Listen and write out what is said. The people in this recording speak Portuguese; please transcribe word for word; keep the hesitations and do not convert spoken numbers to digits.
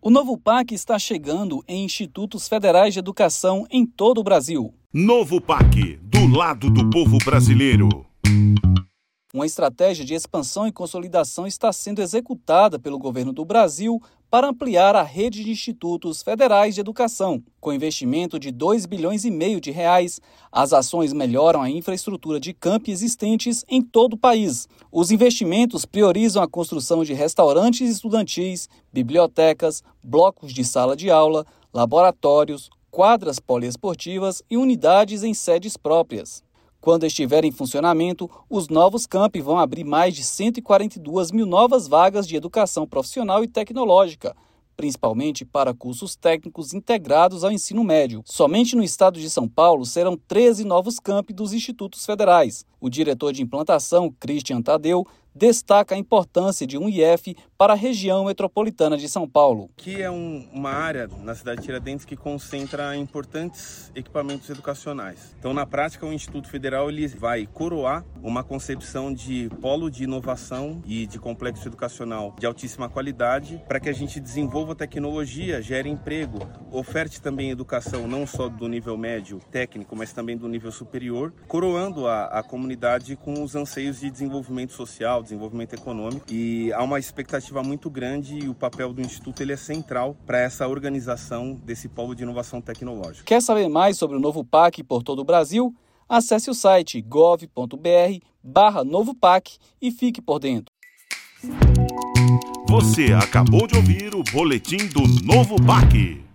O novo P A C está chegando em institutos federais de educação em todo o Brasil. Novo P A C, do lado do povo brasileiro. Uma estratégia de expansão e consolidação está sendo executada pelo governo do Brasil para ampliar a rede de institutos federais de educação. Com investimento de dois bilhões e meio de reais, as ações melhoram a infraestrutura de campi existentes em todo o país. Os investimentos priorizam a construção de restaurantes estudantis, bibliotecas, blocos de sala de aula, laboratórios, quadras poliesportivas e unidades em sedes próprias. Quando estiver em funcionamento, os novos campi vão abrir mais de cento e quarenta e duas mil novas vagas de educação profissional e tecnológica, principalmente para cursos técnicos integrados ao ensino médio. Somente no estado de São Paulo serão treze novos campi dos institutos federais. O diretor de implantação, Christian Tadeu, destaca a importância de um I F para a região metropolitana de São Paulo. Que é um, uma área na cidade de Tiradentes que concentra importantes equipamentos educacionais. Então, na prática, o Instituto Federal ele vai coroar uma concepção de polo de inovação e de complexo educacional de altíssima qualidade para que a gente desenvolva tecnologia, gere emprego, oferte também educação não só do nível médio técnico, mas também do nível superior, coroando a, a comunidade com os anseios de desenvolvimento social, desenvolvimento econômico, e há uma expectativa muito grande e o papel do Instituto ele é central para essa organização desse polo de inovação tecnológica. Quer saber mais sobre o novo P A C por todo o Brasil? Acesse o site gov ponto br barra novo P A C e fique por dentro. Você acabou de ouvir o boletim do Novo P A C.